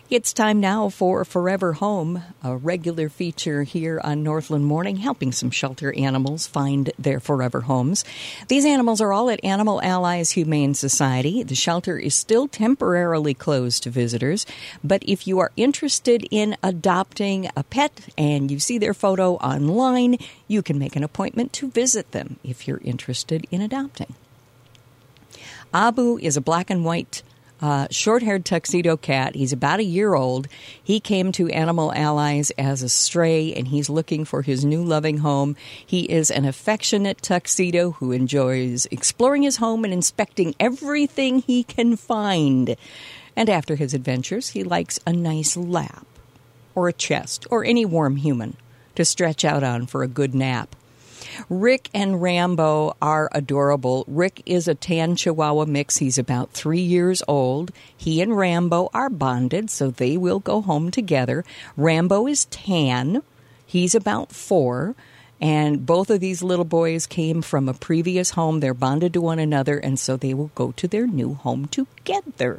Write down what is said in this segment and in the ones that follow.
It's time now for Forever Home, a regular feature here on Northland Morning, helping some shelter animals find their forever homes. These animals are all at Animal Allies Humane Society. The shelter is still temporarily closed to visitors, but if you are interested in adopting a pet and you see their photo online, you can make an appointment to visit them if you're interested in adopting. Abu is a black and white short-haired tuxedo cat. He's about a year old. He came to Animal Allies as a stray, and he's looking for his new loving home. He is an affectionate tuxedo who enjoys exploring his home and inspecting everything he can find. And after his adventures, he likes a nice lap or a chest or any warm human to stretch out on for a good nap. Rick and Rambo are adorable. Rick is a tan Chihuahua mix. He's about 3 years old. He and Rambo are bonded, so they will go home together. Rambo is tan. He's about 4. And both of these little boys came from a previous home. They're bonded to one another, and so they will go to their new home together.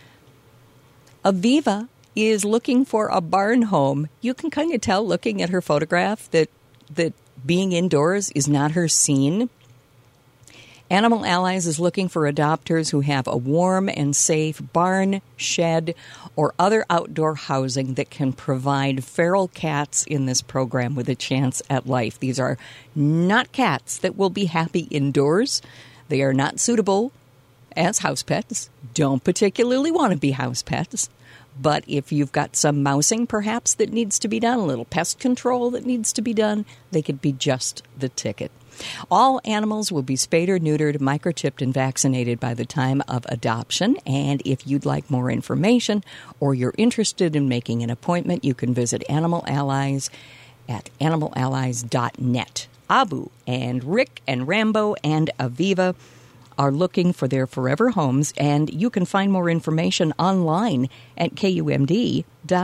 Aviva is looking for a barn home. You can kind of tell looking at her photograph that being indoors is not her scene. Animal Allies is looking for adopters who have a warm and safe barn, shed, or other outdoor housing that can provide feral cats in this program with a chance at life. These are not cats that will be happy indoors. They are not suitable as house pets, don't particularly want to be house pets. But if you've got some mousing, perhaps, that needs to be done, a little pest control that needs to be done, they could be just the ticket. All animals will be spayed or neutered, microchipped, and vaccinated by the time of adoption. And if you'd like more information or you're interested in making an appointment, you can visit Animal Allies at animalallies.net. Abu and Rick and Rambo and Aviva are looking for their forever homes, and you can find more information online at kumd.org.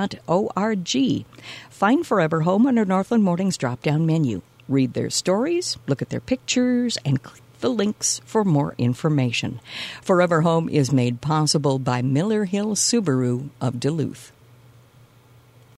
Find Forever Home under Northland Morning's drop-down menu. Read their stories, look at their pictures, and click the links for more information. Forever Home is made possible by Miller Hill Subaru of Duluth.